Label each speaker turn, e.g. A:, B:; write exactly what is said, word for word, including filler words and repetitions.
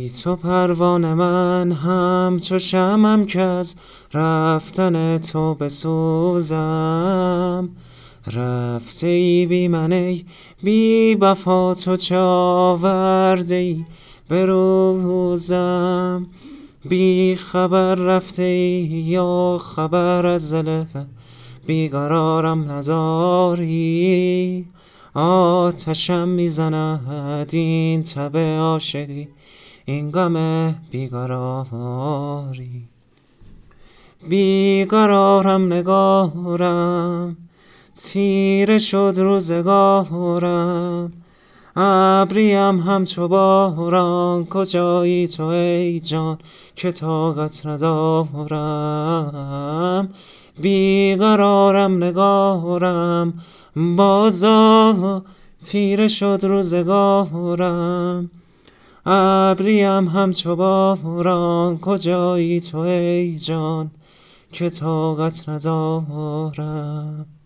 A: ای تو پروانه من همچو شمعم که از رفتن تو بسوزم. رفته ای بی من ای بی وفا، تو چه آورده ای به روزم. بی خبر رفته ای یا خبر از دل بیقرارم نداری. آتشم میزند این تب عاشقی، این غم بیقراری. بیقرارم نگارم، تیره شد روزگارم. ابریم همچو باران، کجایی تو ای جان که طاقت ندارم. بیقرارم نگارم، بازا تیره شد روزگارم. ابریم همچو باران، کجایی تو ای جان که طاقت ندارم.